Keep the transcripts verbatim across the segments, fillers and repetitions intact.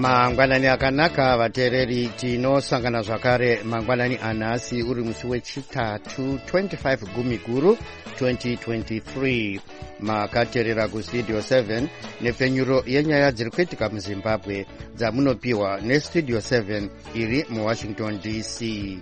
mangwanani akanaka vateereri, tinosangana zvakare mangwanani anhasi uri musi wechitatu twenty-five gumiguru twenty twenty-three. makateerera kustudio seven nepfenyuro yenyaya dziri kuitika muzimbabwe dzamunopiwa nestudio seven iri muwashington D C.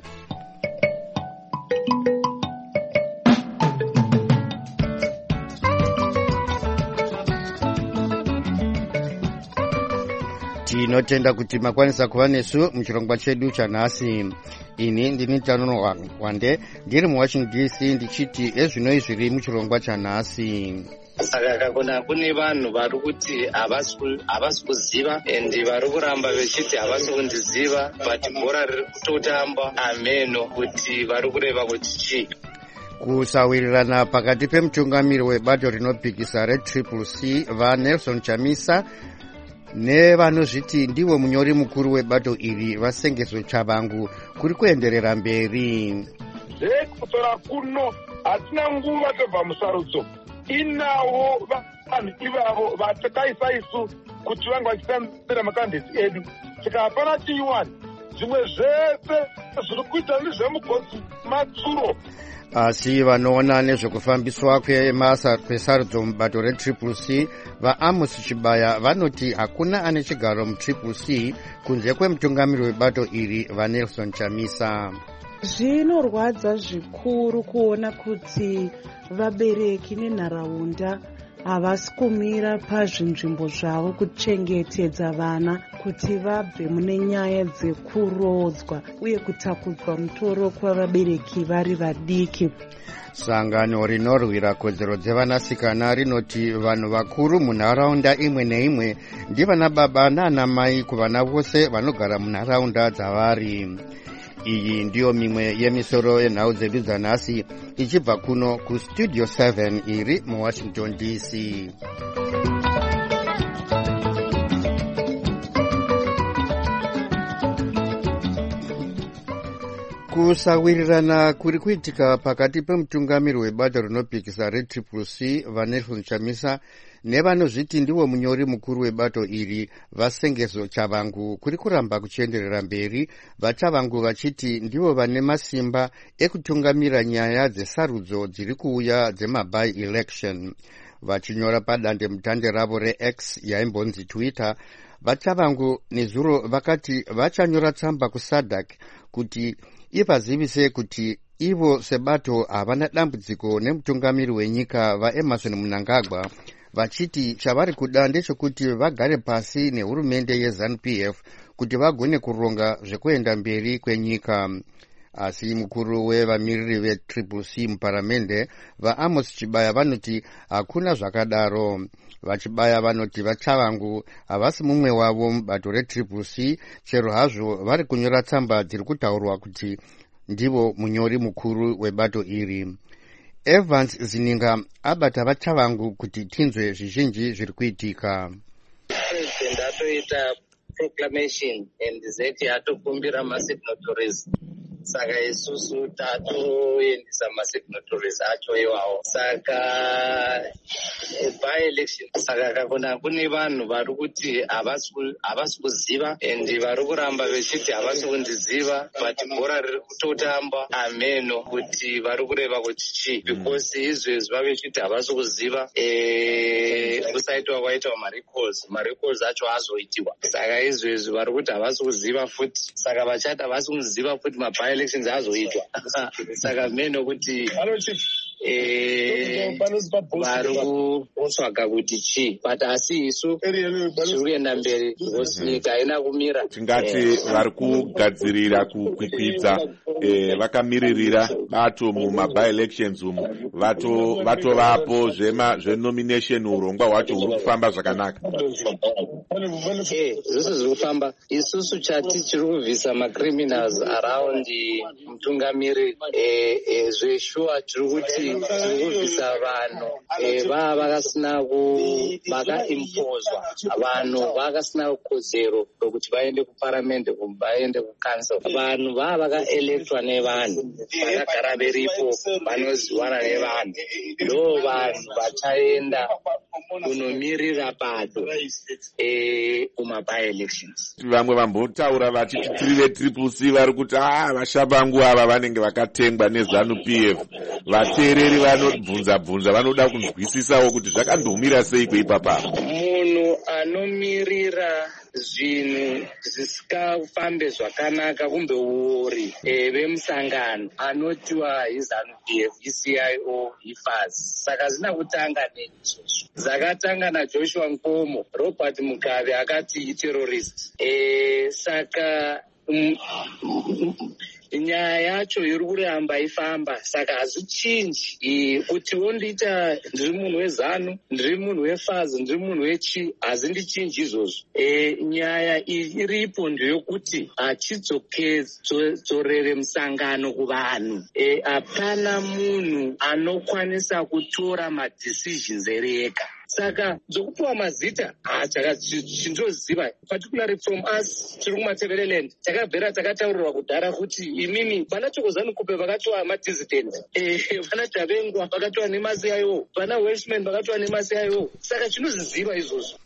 tinotenda kuti makwanisa kuva nesu muchirongwa chedu chanhasi. ini ndini Tanono Wande ndiri muwashington D C ndichiti ezvinoi zviri muchirongwa chanhasi. Saka kakona kune vanhu vari kuti havasi kuziva endi vari kuramba vechiti havasi kundiziva, but bhora riri kutotamba ameno kuti vari kureva kuti chii. Kusawirirana pakati pemutungamiri webato rinopikisa retriple C vaNelson Chamisa nevanozviti ndivo munyori mukuru webato iri vaSengeso Chavangu kuri kuenderera mberi. Zvekutora kuno hatina nguva tobva musarudzo, inawo vanhu ivavo vatakaisa isu kuti vange vachitambira makandidati edu. Saka hapana chinyuwani, zvimwe zvese zviri kuita ndezvemugodzi matsuro. Asi vanoona nezvekufambiswa kwesarudzo mubato retriple C vaAmos Chibaya vanoti hakuna ane chigaro mutriple C kunze kwemutungamiri webato iri vaNelson Chamisa. Zvinorwadza zvikuru kuona kuti vabereki nenharaunda havasi kumira pazvinzvimbo zvavo kuchengetedza vana kuti vabve mune nyaya dzekurodzwa uye kutakudzwa mutoro kwavabereki vari vadiki. Sangano rinorwira kodzero dzevanasikana rinoti vanhu vakuru munharaunda imwe neimwe ndivana baba nana mai kuvana vose vanogara munharaunda dzavari. Iyi ndiyo mimwe yemisoro yenhau dzedu dzanhasi ichibva kuno kustudio seven iri muwashington D C. Kusawirirana kuri kuitika pakati pemutungamiri webato rinopikisa retriple C vaNelson Chamisa nevanozviti ndivo munyori mukuru webato iri vaSengeso Chavangu kuri kuramba kuchienderera mberi, vaChavangu vachiti ndivo vane masimba ekutungamira nyaya dzesarudzo dziri kuuya dzemaby election. Vachinyora padande mutande ravo reX yaimbonzi Twitter, vaChavangu nezuro vakati vachanyora tsamba kuSADC kuti ivazivise kuti ivo sebato havana dambudziko nemutungamiri wenyika vaEmmerson Mnangagwa, vachiti chavari kuda ndechekuti vagare pasi nehurumende yeZANU-P F kuti vagone kuronga zvekuenda mberi kwenyika. Asi mukuru wevamiriri vetriple C muparamende vaAmos Chibaya vanoti hakuna zvakadaro. Vachibaya vanoti vaChavangu havasi mumwe wavo mubato retriple C, chero hazvo vari kunyora tsamba dziri kutaurwa kuti ndivo munyori mukuru webato iri. Evans Zininga abata vaChavangu kuti tinzwe zvizhinji zviri kuitika. President atoita proclamation and zeti atokumbira masignatories, saka isusu tatoendesa masignatories acho iwawo. Saka by election, saka kakona kune vanhu vari kuti havasi kuziva and vari kuramba vechiti havasi kundiziva, but bhora riri kutotamba ameno kuti vari kureva kuti chii, because izvezvi vavechiti havasi kuziva kusaitwa kwaitwa marecalls marecalls acho azoitiwa. Saka izvezvi vari kuti havasi kuziva futi, saka vachati havasi kuziva futi maby elections azoitwa. Saka meno kuti vari kutsvaga kuti chii, but asi isu tiri kuenda mberi because nyika haina kumira. Tingati vari kugadzirira kukwikwidza vakamiririra bato mumaby elections umu vatovapo zvenomination, urongwa hwacho huri kufamba zvakanaka. Zvose zviri kufamba. Isusu chati chiri kubvisa macriminals around mutungamiri zveshuwa tiri kuti tirikubvisa vanhu vava vakasina vakaimposwa, vanhu vakasina kodzero rokuti vaende kuparamende, vaende kukansel. Vanhu vava vakaelektwa nevanhu vakagara veripo, vanoziwana nevanhu, ndo vanhu vachaenda kunomirira bato kumaby-elections. Vamwe vambotaura vachiti tiri vetriple C vari kuti ah vashabangu ava vanenge vakatengwa nezanu P F. Vateereri vanobvunza bvunza vanoda kunzwisisawo kuti zvakandomira sei kweipapa. Munhu anomirira zvinhu zvisikafambe zvakanaka kumbe uori vemusangano anotiwa izanu P F, iC I O, ifas. Saka zina kutanga neizvozvo. Zakatanga naJoshua Nkomo, Robert Mugabe akati iterrorist. E, saka mm, nyaya yacho iri kuramba ifamba, saka hazvichinji kuti wondiita ndiri munhu wezanu, ndiri munhu wefazi, ndiri munhu wechi, hazindichinji izvozvo. E, nyaya iripo ndeyokuti hachidzorere musangano kuvanhu. Hapana e, munhu anokwanisa kutora madecisions ereka. Saka dzokupiwa mazita chindoziva particularly from us tiri kumaTevereland takabvera takataurirwa kudhara kuti imimi vana Chokozani Kupe vakatiwa madissident, vana Davengwa vakatiwa nemasi ayo, vana Welshman vakatiwa nemasi ayo. Saka chinozviziva izvozvo.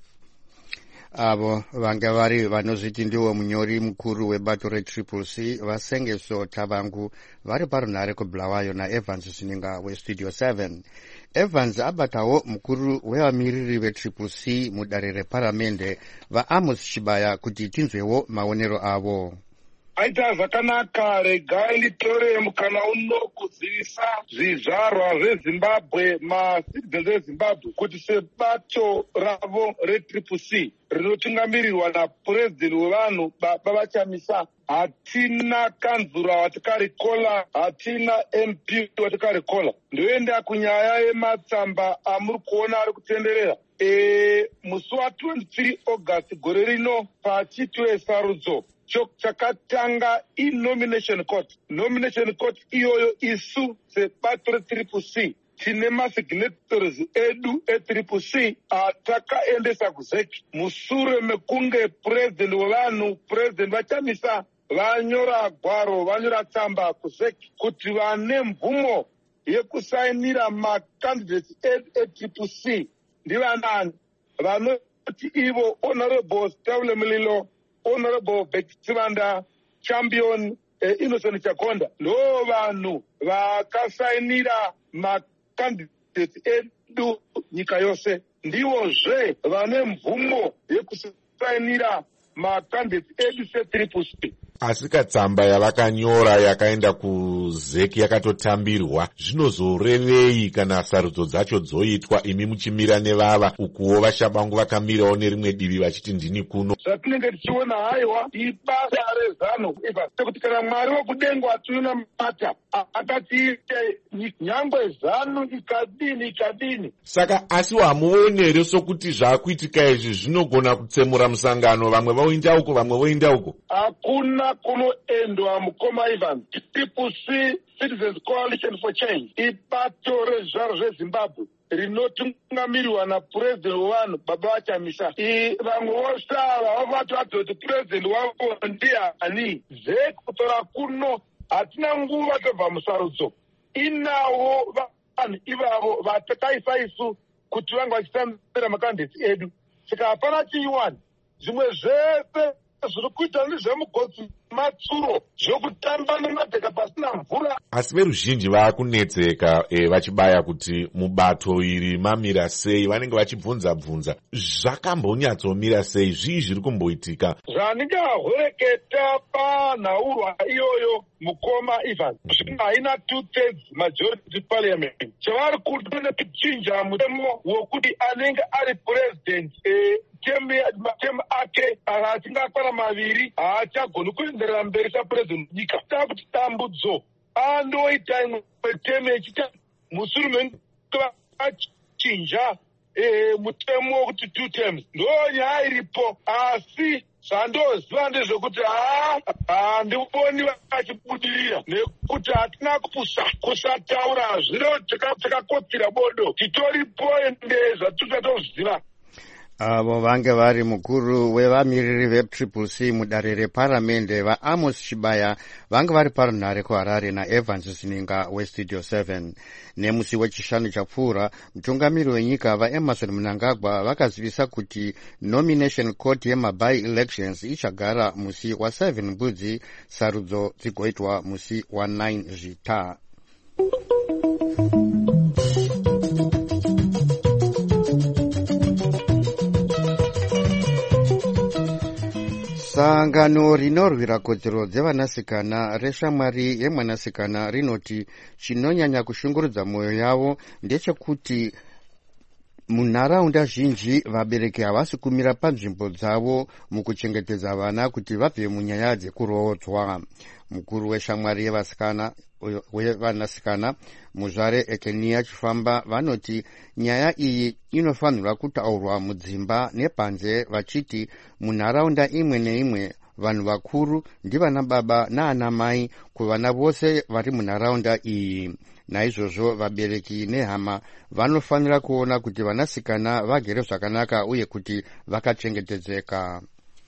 Avo vanga vari vanozviti ndiwo munyori mukuru webato retriple C Vasengeso Tavangu vari parunhare kuBulawayo naEvans Sininga westudio seven. Evans abatawo mukuru wevamiriri vetriple C mudare reparamende vaAmos Chibaya kuti tinzwewo maonero avo. Aita zvakanaka, regai nditore mukana uno kuzivisa zvizvarwa zveZimbabwe, macitizens eZimbabwe kuti sebato ravo retriple C rinotungamirirwa napurezidendi wevanhu Baba Vachamisa, hatina kanzura watikarikola, hatina M P watikarikola. Ndoenda kunyaya yematsamba amuri kuona ari kutenderera. E, musi wa23 August gore rino pachitwe sarudzo chakatanga i-nomination court. Nomination court iyoyo isu sebato retriple C tine masignatories edu e-triple C atakaendesa kuzeki musure mekunge president wevanhu, president Vachamisa vanyora gwaro, vanyora tsamba kuzeki kuti vane mvumo yekusainira macandidates e-triple C ndivanani. Vanoti ivo Honorable Stavile Mulilo, Honorable Bekitsivanda, Champion eh, Innocent Chakonda, ndo vanhu vakasainira macandidates edu nyika yose, ndivozve vane mvumo yekusainira macandidates edu se-triple C. Asi katsamba yavakanyora yakaenda kuzeki yakatotambirwa, zvinozorevei kana sarudzo dzacho dzoitwa imi muchimira nevava ukuwo vashabangu vakamirawo nerimwe divi vachiti ndini kuno? Zvatinenge tichiona haiwa ibasa rezano kuti kana Mwari wekudenga ationa mata akatiite nyangwe zano ikadini ikadini. Saka asi hamuonere sokuti zvaakuitika izvi zvinogona kutsemura musangano, vamwe voinda uko vamwe voinda uko? Hakuna kunoendwa mukoma Ivan. Triple C Citizens Coalition for Change ibato rezvaro zveZimbabwe rinotungamirirwa napurezidendi wevanhu Baba Vachamisa. Vamwe vose ava vavatoti purezidendi wavo ndiani. Zvekutora kuno hatina nguva tobva musarudzo. Inawo vanhu ivavo vatakaisa isu kuti vange vachitambira makandidates edu. Saka hapana chinyuwani. Zvimwe zvese zviri kuita ndezvemugodzi matsuro zvokutamba nemadheka pasina mvura. Asi veruzhinji vaakunetseka e, vachibaya kuti mubato iri mamira sei, vanenge vachibvunza bvunza zvakambonyatsomira sei, zvii zviri kumboitika. Zvandingahwereketa panhaurwa iyoyo mukoma Ivan, haina two thirds majority parliament. Chavari kuti nekuchinja mutemo wokuti anenge ari president e, matemu ake achingakwara maviri haachagoni kuenderera mberi sapurezidendi nyika. Takuti dambudzo andoita imwe temu yechita musuru achinja mutemo wokuti two terms ndo nyaya iripo. Asi zvandoziva ndezvekuti handiboni vachibudirira nekuti hatina kusataura zviro takakotsira bodo titoripo ende zvatiri toziva. avo vange vari mukuru wevamiriri vetriple c mudare reparamende vaamos chibaya vange vari parunhare kuharare naevans sininga westudio seven. nemusi wechishanu chapfuura mutungamiri wenyika vaemerson mnangagwa vakazivisa kuti nomination court yemaby elections ichagara musi wa seven mbudzi sarudzo dzigoitwa musi wa nine zvita. sangano rinorwira kodzero dzevanasikana reshamwari yemwanasikana rinoti chinonyanya kushungurudza mwoyo yavo ndechekuti munharaunda zhinji vabereki havasi kumira panzvimbo dzavo mukuchengetedza vana kuti vabve munyaya dzekuroodzwa. mukuru weshamwari yevasikana wevanasikana muzvare ekenia chifamba vanoti nyaya iyi inofanirwa kutaurwa mudzimba nepanze vachiti munharaunda imwe neimwe vanhu vakuru ndivana baba naana mai kuvana vose vari munharaunda iyi. naizvozvo vabereki nehama vanofanira kuona kuti vanasikana vagere zvakanaka uye kuti vakachengetedzeka.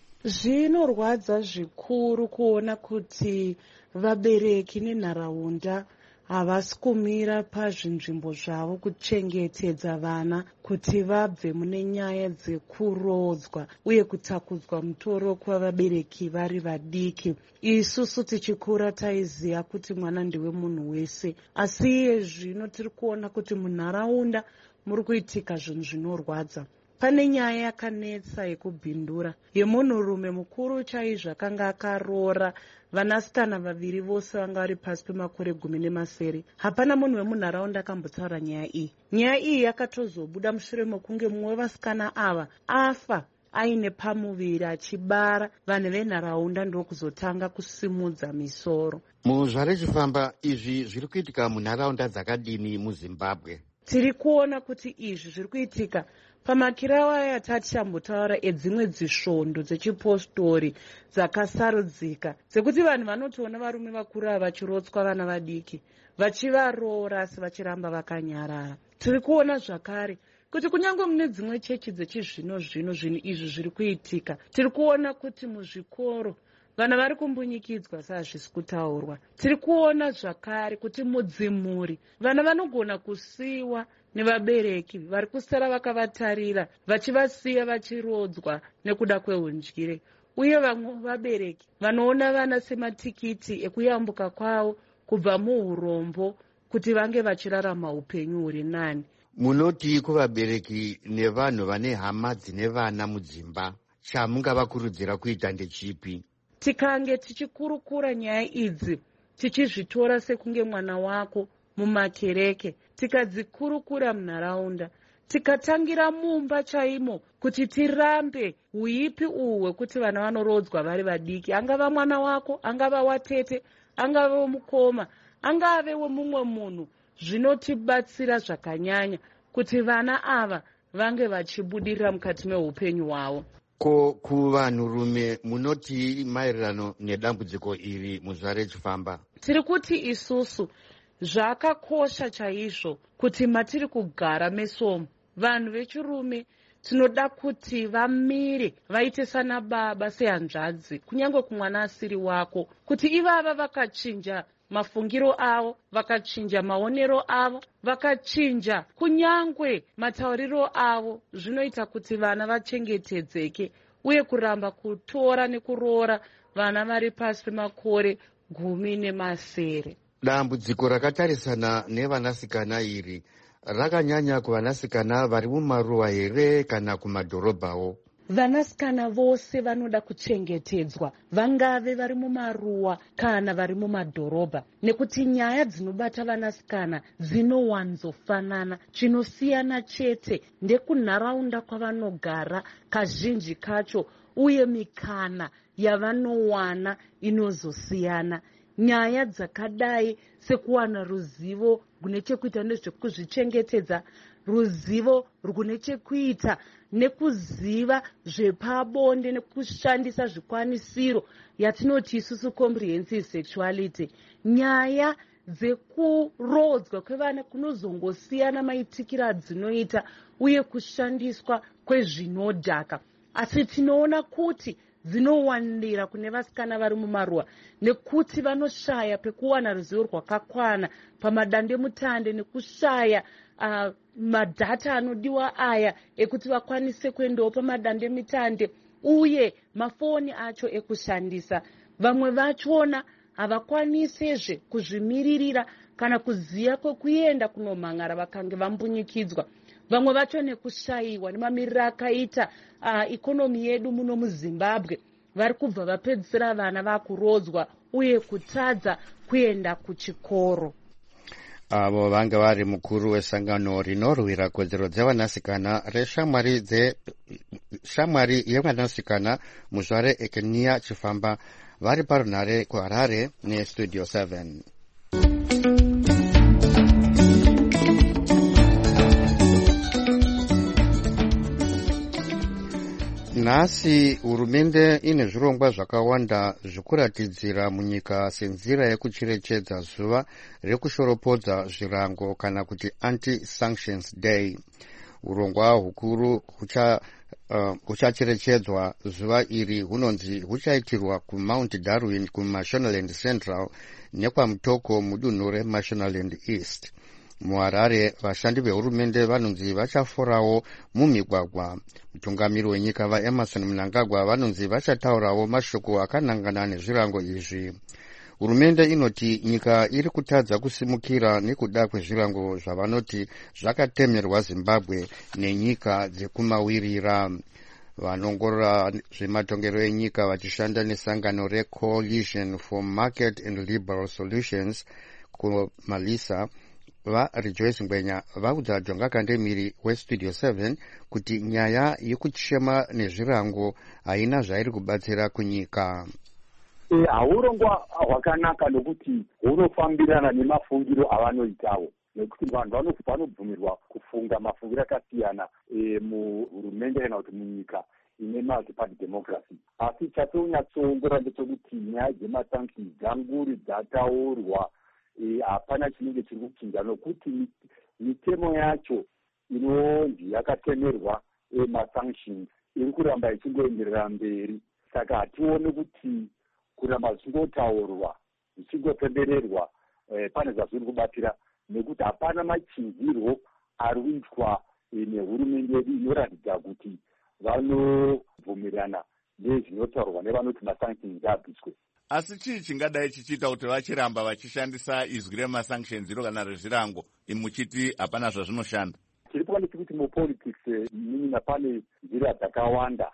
zvinorwadza zvikuru kuona kuti vabereki nenharaunda havasi kumira pazvinzvimbo zvavo kuchengetedza vana kuti vabve mune nyaya dzekuroodzwa uye kutakudzwa mutoro kwavabereki vari vadiki. isusu tichikura taiziva kuti mwana ndiwe munhu wese, asi iye zvino tiri kuona kuti munharaunda muri kuitika zvinhu zvinorwadza. pane nyaya yakanetsa yekubhindura yemunhurume mukuru chaizvo akanga akaroora vanasikana vaviri vose vanga vari pasi pemakore gumi nemasere. hapana munhu wemunharaunda akambotaura nyaya iyi. nyaya iyi yakatozobuda mushure mekunge mumwe wevasikana ava afa aine pamuviri achibara. vanhu venharaunda ndokuzotanga kusimudza misoro. muzvare chifamba izvi zviri kuitika munharaunda dzakadini muzimbabwe? tiri kuona kuti izvi zviri kuitika pamakirawo aya tatichambotaura edzimwe dzisvondo dzechipostori dzakasarudzika dzekuti vanhu vanotoona varume vakuru ava vachirotswa vana vadiki vachivaroora asi vachiramba vakanyarara. tiri kuona zvakare kuti kunyange mune dzimwe chechi dzechizvino zvino zvinhu izvi zviri kuitika. tiri kuona kuti muzvikoro vana vari kumbunyikidzwa sezvisi kutaurwa. tiri kuona zvakare kuti mudzimuri vana vanogona kusiyiwa nevabereki vari kusara vakavatarira vachivasiya vachirodzwa nekuda kwehundyire. uye vamwe vabereki vanoona vana sematikiti ekuyambuka kwavo kubva muurombo kuti vange vachirarama upenyu huri nani. munoti kuvabereki nevanhu vane hama dzine vana mudzimba chamungavakurudzira kuita ndechipi? tikange tichikurukura nyaya idzi tichizvitora sekunge mwana wako mumakereke, tikadzikurukura munharaunda, tikatangira mumba chaimo kuti tirambe uipi uhu hwekuti vana vanorodzwa vari vadiki, angava mwana wako, angava watete, angava wemukoma, angave wemumwe munhu, zvinotibatsira zvakanyanya kuti vana ava vange vachibudirira mukati meupenyu hwavo. ko kuvanhurume munoti maererano nedambudziko iri muzvare chifamba? tiri kuti isusu zvakakosha chaizvo kuti matiri kugara mesomo vanhu vechirume tinoda kuti vamire vaite sana baba sehanzvadzi kunyange kumwana asiri wako, kuti ivava vakachinja mafungiro avo, vakachinja maonero avo, vakachinja kunyange matauriro avo, zvinoita kuti vana vachengetedzeke uye kuramba kutora nekuroora vana vari pasi pemakore gumi nemasere. dambudziko rakatarisana nevanasikana iri rakanyanya kuvanasikana vari mumaruwa here kana kumadhorobhawo? vanasikana vose vanoda kuchengetedzwa, vangave vari mumaruwa kana vari mumadhorobha, nekuti nyaya dzinobata vanasikana dzinowanzofanana. chinosiyana chete ndekunharaunda kwavanogara kazhinji kacho uye mikana yavanowana inozosiyana. nyaya dzakadai sekuwana ruzivo gune chekuita nezvekuzvichengetedza ruzivo rwune chekuita nekuziva zvepabonde nekushandisa zvikwanisiro yatinoti isusu comprehensive sexuality. Nyaya dzekurodzwa kwevana kunozongosiyana maitikiro adzinoita uye kushandiswa kwezvinodhaka, asi tinoona kuti dzinowandira kune vasikana vari mumaruwa nekuti vanoshaya pekuwana ruzivo rwakakwana pamadandemutande nekushaya uh, madhata anodiwa aya ekuti vakwanise kuendawo pamadandemutande uye mafoni acho ekushandisa. Vamwe vachona havakwanisezve kuzvimiririra kana kuziya kwekuenda kunomhangara vakange vambunyikidzwa. Vamwe vacho nekushayiwa nemamiriro akaita uh, ikonomi yedu muno muZimbabwe, vari kubva vapedzisira vana vakurodzwa uye kutadza kuenda kuchikoro. Avo vanga vari mukuru wesangano rinorwira kodzero dzevanasikana reshamwari dze shamwari yevanasikana muzvare Ekenia Chifamba vari parunhare kuHarare neStudio seven. Nhasi hurumende ine zvirongwa zvakawanda zvokuratidzira munyika senzira yekucherechedza zuva rekushoropodza zvirango kana kuti anti-sanctions day. Urongwa hukuru huchacherechedzwa uh, zuva iri hunonzi huchaitirwa kuMount Darwin kuMashonaland Central nekwamutoko mudunhu reMashonaland East. MuHarare vashandi vehurumende vanonzi vachaforawo mumigwagwa. Mutungamiri wenyika vaEmerson Mnangagwa vanonzi vachataurawo mashoko akanangana nezvirango izvi. Hurumende inoti nyika iri kutadza kusimukira nekuda kwezvirango zvavanoti zvakatemerwa Zimbabwe nenyika dzekumawirira. Vanongorora zvematongero enyika vachishanda nesangano reCoalition for Market and Liberal Solutions kuMalisa vaRejoice Ngwenya vaudza Jonga Kandemiri weStudio seven kuti nyaya yekuchema nezvirango haina zvairi kubatsira kunyika. Haurongwa hwakanaka nokuti hunofambirana nemafungiro avanoitawo, nekuti vanhu vanobvumirwa kufunga mafungiro akasiyana muhurumende kana kuti munyika ine multi-party asi chatonyatsoongora ndechekuti nyaya dzemasanktions dzanguri dzataurwa hapana chinenge chiri kuchinja, nokuti mitemo yacho inonzi yakatemerwa masanctions iri kuramba ichingoenderera mberi. Saka hatione kuti kuramba zvichingotaurwa zvichingopembererwa pane zvazviri kubatira, nekuti hapana machinzirwo ari kuitwa nehurumende yedu inoratidza kuti vanobvumirana nezvinotaurwa nevanoti masanctions abviswe. Asi chii chingadai chichiita kuti vachiramba vachishandisa izwi remasanctions iro kana rezvirango muchiti hapana zvazvinoshanda? Chiri kuva ndechekuti mupolitics mumina pane nzira dzakawanda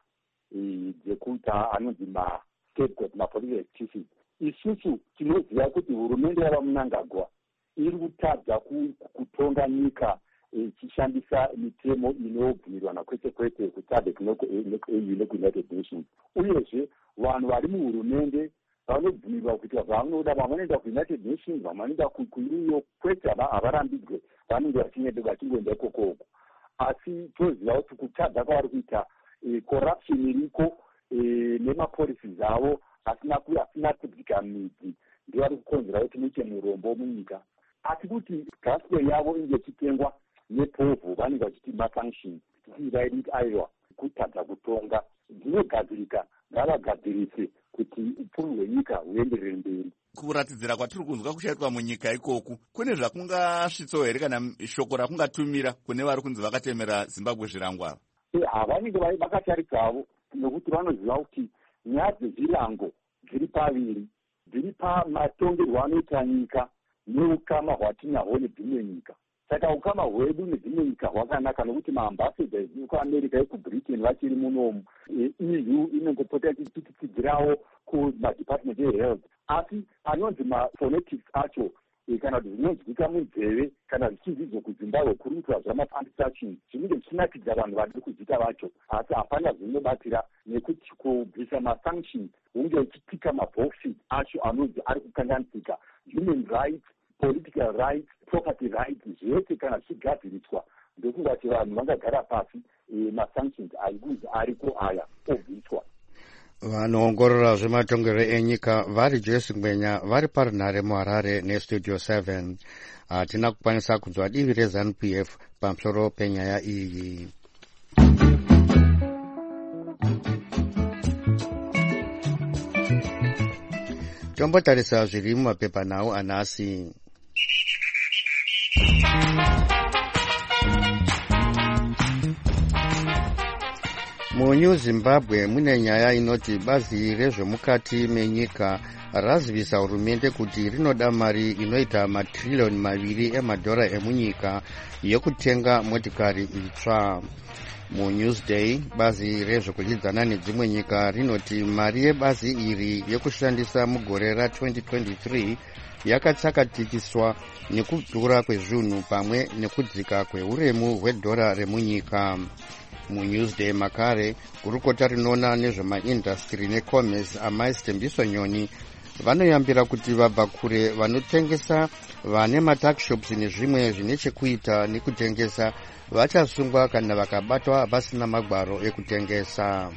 dzekuita anonzi mascapegoat, mapolitical excuses. Isusu tinoziva kuti hurumende yavaMnangagwa iri kutadza kutonga nyika ichishandisa mitemo inobvumirwana kwete kwete kuSADC nekuUnited Nations. Uyezve vanhu vari muhurumende vanobvumirwa kuti vanoda, vamwe vanoenda kuUnited Nations, vamwe vanoenda kuiyo, kwete havarambidzwe, vanenge vachingoenda ikokoko. Asi toziva kuti kutadza kwavari kuita corruption iriko nemapolicies avo asina kudzika midzi ndevari kukonzera kuti muite murombo munyika. Asi kuti gospel yavo inge ichitengwa nepovhu vanenge vachiti masanctions, tichivaidi kuti aiwa kutadza kutonga dzinogadzirika, ngavagadzirise kuti upfumi hwenyika huenderere mberi. Kuratidzira kwatiri kunzwa kuchaitwa munyika ikoku, kune zvakungasvitsawo here kana shoko rakungatumira kune vari kunzi vakatemera Zimbabwe zvirango ava? Havanenge vakatarisavo, nokuti vanoziva kuti nyaya dzezvirango dziri paviri, dziri pamatongerwo anoita nyika neukama hwatinahwo nedzimwe nyika. Saka ukama hwedu nedzimwe nyika hwakanaka, nokuti maambassadors ekuAmerica ekuBritain vachiri munomu, E U inongopota ichitidzirawo kumadepartment ehealth, asi anonzi maphonetics acho kana kuti zvinonzwika munzeve kana zvichinzidzwa kuZimbabwe kuri kuitwa zvama-anti-sanctions zvinenge zvichinakidza vanhu vari kuzita vacho, asi hapana zvinobatira, nekuti kubvisa masanctions hunge uchitika mabhoxes acho anonzi ari kukanganisika human rights, political rights, property rights, zvese kana zvichigadziriswa ndokungati vanhu vangagara pasi masanctions aikunzi ariko aya obviswa. vanoongorora zvematongero enyika vari Joyce Ngwenya vari parunhare muHarare nestudio seven. hatina kukwanisa kunzwa divi reZANU P F pamusoro penyaya iyi. tombotarisa zviri mumapepanhau anhasi. muNew Zimbabwe mune nyaya inoti bazi rezvemukati menyika razivisa hurumende kuti rinoda mari inoita matirilioni maviri emadhora emunyika yekutenga motikari itsva. muNewsday bazi rezvekudyidzana nedzimwe nyika rinoti mari yebazi iri yekushandisa mugore ra-twenty twenty-three yakatsakatikiswa nekudhura kwezvinhu pamwe nekudzika kweuremu hwedhora remunyika. muNewsday makare gurukota rinoona nezvemaindastry necommerce amais Tembiso Nyoni vanoyambira kuti vabva kure vanotengesa vane matakishops nezvimwe zvine chekuita nekutengesa vachasungwa kana vakabatwa vasina magwaro ekutengesa.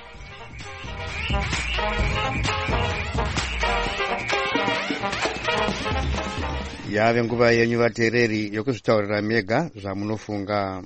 yave nguva yenyu vateereri yokuzvitaurira mega zvamunofunga.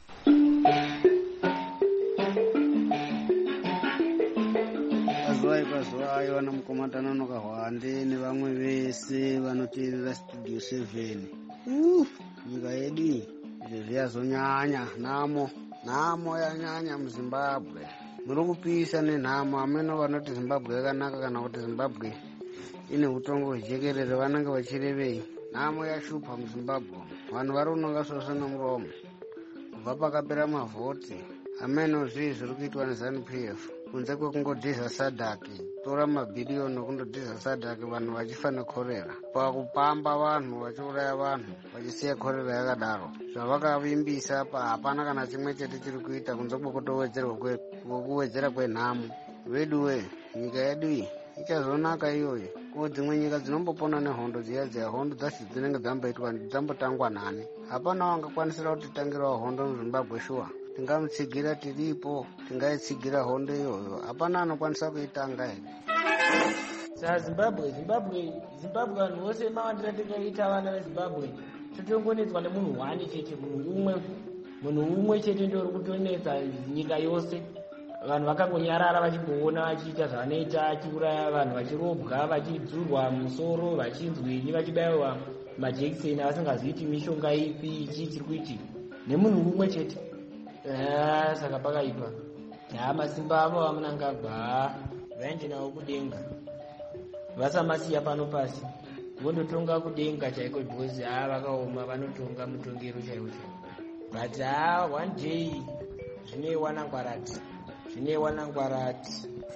Vana mukomatana nokahwande nevamwe vese vanoteerera studio seven. Uh, nyika yedu izvo zviyazonyanya nhamo nhamo yanyanya muZimbabwe. muri kupisa nenhamo ameno vanoti Zimbabwe yakanaka kana kuti Zimbabwe ine utongo hwejekerere vanenge vachirevei. nhamo yashupa muZimbabwe, vanhu vari kunonga sose nomuromo kubva pakapera mavhoti. ameno zvii zviri kuitwa neZANU P F kunze kwekungodhiza sadhaki, tora mabhiriyoni okundodhiza sadhaki vanhu vachifa nekorera, pakupamba vanhu vachiuraya vanhu vachisiya korera yakadaro. zvavakavimbisa pa hapana kana chimwe chete chiri kuita kunze kwekuwedzera kwenhamo. veduwe nyika yedu iyi ichazonaka iyoyo ko dzimwe nyika dzinombopona nehondo dziya dziya hondo dzacho dzinenge dzamboitwa dzambotangwa nani. hapana wangakwanisira kuti tangirawo hondo muZimbabwe shuwa. tingamutsigira tiripo, tingaitsigira hondo iyoyo, hapana anokwanisa kuitanga here. Sa Zimbabwe, Zimbabwe, Zimbabwe vanhu vose mawandira tikaita vana veZimbabwe totongonetswa nemunhu wani chete, munhu umwe, munhu umwe chete ndio uri kutonetsa nyika yose. vanhu vakangonyarara vachimuona vachiita zvavanoita, achiuraya vanhu, vachirobwa, vachidzurwa musoro, vachinzwini, vachibayiwa majekiseni vasingaziiti mishonga ipi ichi chiri kuitika nemunhu umwe chete. Ah, saka pakaipa. Ah, masimba avo vamunangagwa vaende nawo kudenga, vasamasiya pano pasi vondotonga kudenga chaiko bhozi. Ah, vakaoma vanotonga mutongero chaiwo chaiwo. But ah, one day zvinewa nangwarati, zvinewa nangwarati.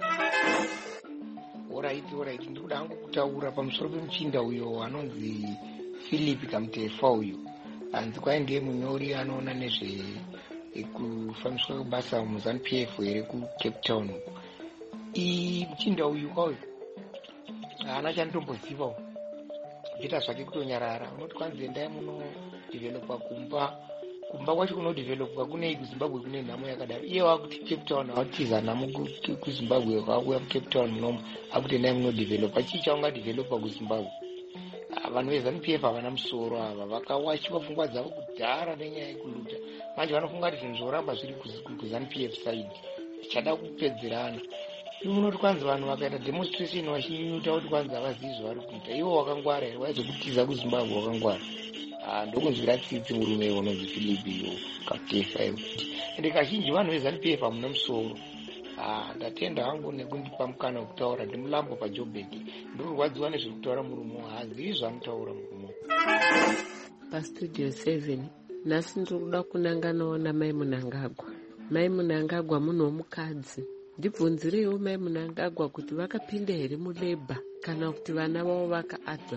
Alright, alright, ndikuda hangu kutaura pamusoro pemuchinda uyo anonzi Philip Kamutefa uyo. Anzi kwaindiye munyori anoona nezve kufambiswa kwebasa muZANU P F here kuCape Town. I muchinda uyu kwayo haana chanotombozivawo, kuita zvake kutonyarara. Unoti kwanzi endai muno developa kumba, kumba kwacho kunodevelopwa kunei kuZimbabwe kune nhamo yakadaro. Iye wakuti Cape Town awatiza nhamo kuZimbabwe, wakuya kuCape Town munomu akuti endai munodevelopa. Chii chaungadevelopa kuZimbabwe? Vanhu veZANU P F havana musoro ava, vakawachwa pfungwa dzavo kudhara nenyaya yekuluta. Manje vanofunga kuti zvinhu zvoramba zviri kuZANU P F side zvichada kupedzerana. Unoti kwanzi vanhu vakaita demonstration vachinyunyuta kuti kwanzi havazivi zvavari kuita. Iwo wakangwara here? Waizokutiza kuZimbabwe wakangwara? Ndokunzwira tsitsi murume unonzi Philip Kamutefa iwo. Ende kazhinji vanhu veZANU P F hamuna musoro. Ndatenda hangu nekundipa mukana wekutaura. Ndimulambo paJoburg, ndiri kurwadziwa nezviri kutaura murumo, haazivi zvaanotaura murumo. Pastudio seven nhasi ndiri kuda kunanganawo naMai Munangagwa. Mai Munangagwa munhu womukadzi. Ndibvunzireiwo Mai Munangagwa kuti vakapinda here mulebha kana kuti vana vavo vakaadopta.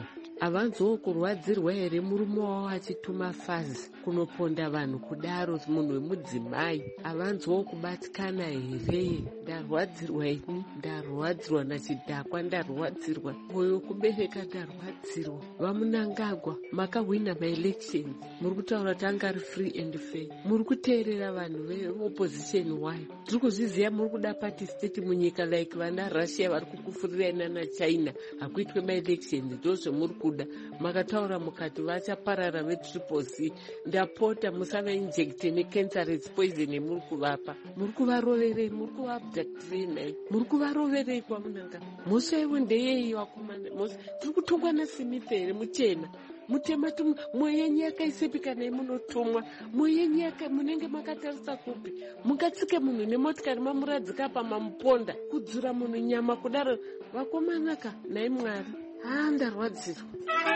havanzowo kurwadzirwa here murume wavo achituma fazi kunoponda vanhu kudaro? Munhu wemudzimai havanzowo kubatikana here? Ndarwadzirwa ini, ndarwadzirwa nachidhakwa, ndarwadzirwa mwoyo wekubereka, ndarwadzirwa. Vamunangagwa makahwina maelections, muri kutaura kuti anga ari free and fair. Muri kuteerera vanhu veopposition wayo. Tiri kuzviziva muri kuda party state munyika like vana Russia vari kukufurirana naChina hakuitwe maelections, ndozvemuri kuda. Makataura mukati vachaparara vetriple C. Ndapota musavainjecte necancerous poison yemuri kuvapa. Muri kuvaroverei, muri kuvaabductirei nai, muri kuvaroverei kwamunanga. Mhosva yevo ndeyei vakomana? Tiri kutongwa naSmith here muchena mutema tum mweyenyi yakaisepika nei munotumwa mweyenyi yaka munenge makatarisa kupi mungatsike munhu nemotikari mamuradzika pamamuponda kudzura munhu nyama kudaro vakomanaka nai Mwari. Ah, ndarwadzirwa.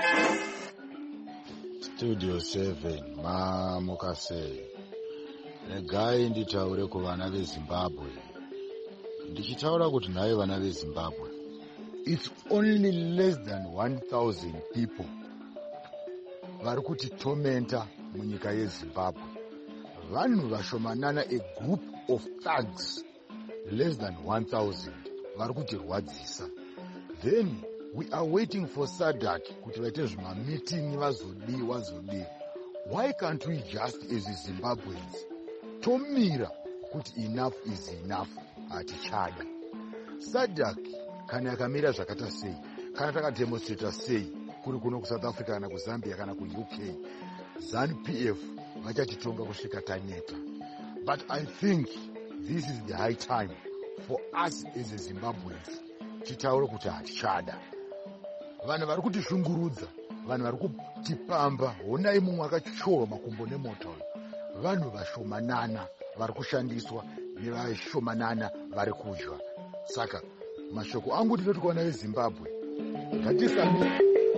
Studio seven mamukasei regai nditaure kuvana veZimbabwe. Ndichitaura kuti naye vana veZimbabwe, it's only less than one thousand people vari kutitomenta munyika yeZimbabwe. Vanhu vashomanana, a group of thugs, less than one thousand vari kutirwadzisa. Then we are waiting for SADC kuti vaite zvimameeting vazodi vazodi. Why can't we just as Zimbabweans tomira kuti enough is enough? Hatichada SADC kana yakamira zvakata sei, kana takademonstrata sei kuri kuno kuSouth Africa kana kuZambia kana kuU K, ZANU-P F vachatitonga kusvika taneta. But I think this is the high time for us as a Zimbabweans titaure kuti hatichada. Vanhu vari kutishungurudza, vanhu vari kutipamba, honai mumwe akachiorwa makumbo nemoto. Vanhu vashomanana vari kushandiswa nevashomanana vari kudya. Saka mashoko angu ndinoti kuvana veZimbabwe, ngatisami.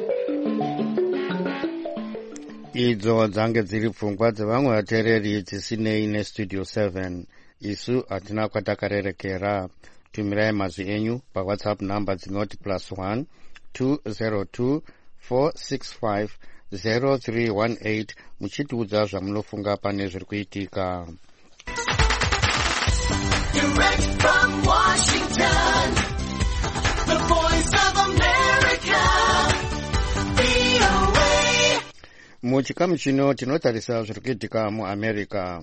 Idzo dzange dziri pfungwa dzevamwe vateereri dzisinei neStudio seven. Isu hatina kwatakarerekera. Tumirai mazwi enyu paWhatsApp number dzinoti plus one two zero two four six five zero three one eight muchitiudza zvamunofunga pane zviri kuitika. Direct from Washington, the voice of America, V O A. Muchikamu chino tinotarisa zviri kuitika muAmerica.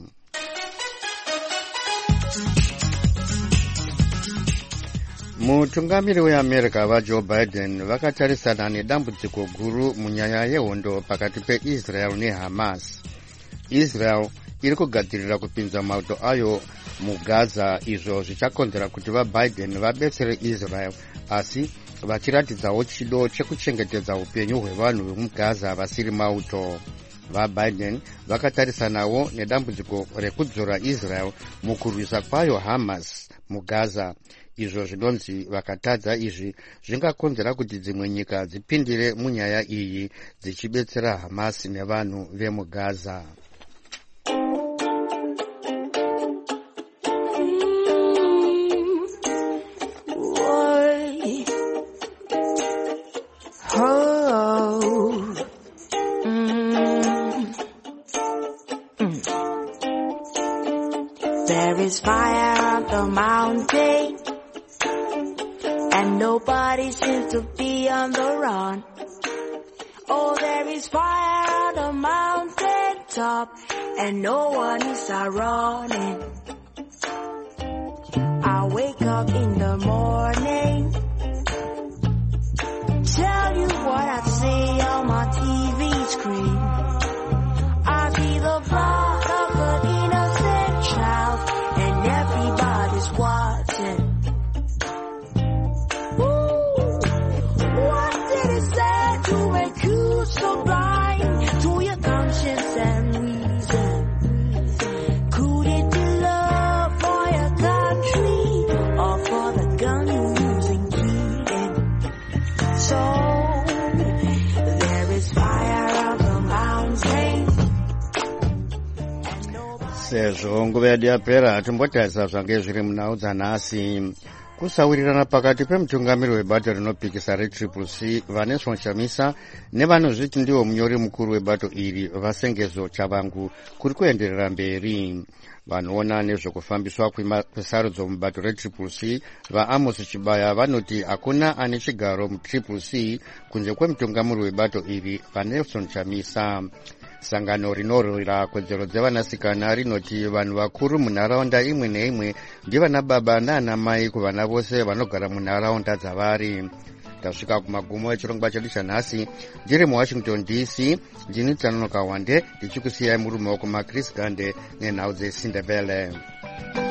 Mutungamiri weAmerica vaJoe Biden vakatarisana nedambudziko guru munyaya yehondo pakati peIsrael neHamas. Israel iri kugadzirira kupinza mauto ayo muGaza, izvo zvichakonzera kuti vaBiden vabetsere Israel, asi vachiratidzawo chido chekuchengetedza upenyu hwevanhu vemuGaza vasiri mauto. VaBiden vakatarisanawo nedambudziko rekudzora Israel mukurwisa kwayo Hamas muGaza. Izvo zvinonzi vakatadza izvi zvingakonzera kuti dzimwe nyika dzipindire munyaya iyi dzichibetsera Hamas nevanhu vemuGaza. There is fire on the mountain, and nobody seems to be on the run. Oh, there is fire on the mountain top, and no one is running. I wake up in the morning, tell you what I see on my T V screen. I see the blood of an innocent child, and everybody's watching. So blind to your conscience and reason. Could it be love for your country or for the gun you're using killing? So there is fire on the mountain. Sezvo nguva yedu yapera tombotarisa zvange zviri munhau dzanhasi. kusawirirana pakati pemutungamiri webato rinopikisa retriple c Vanessa Shamisa nevanozviti ndiwo munyori mukuru webato iri vasengezo Chavangu kuri kuenderera mberi. Vanoona nezvekufambiswa kwesarudzo mubato retriple c vaAmos Chibaya vanoti hakuna ane chigaro mutriple c kunze kwemutungamiri webato iri Vanessa Shamisa. Sangano rinorwira kodzero dzevanasikana rinoti vanhu vakuru munharaunda imwe neimwe ndivana baba nana mai kuvana vose vanogara munharaunda dzavari. Tasvika kumagumo echirongwa chedu chanhasi. Ndiri muWashington D C, ndini Tanonoka Wande ndichikusiyai muri mumaoko maChris Gande nenhau dzeSindebele.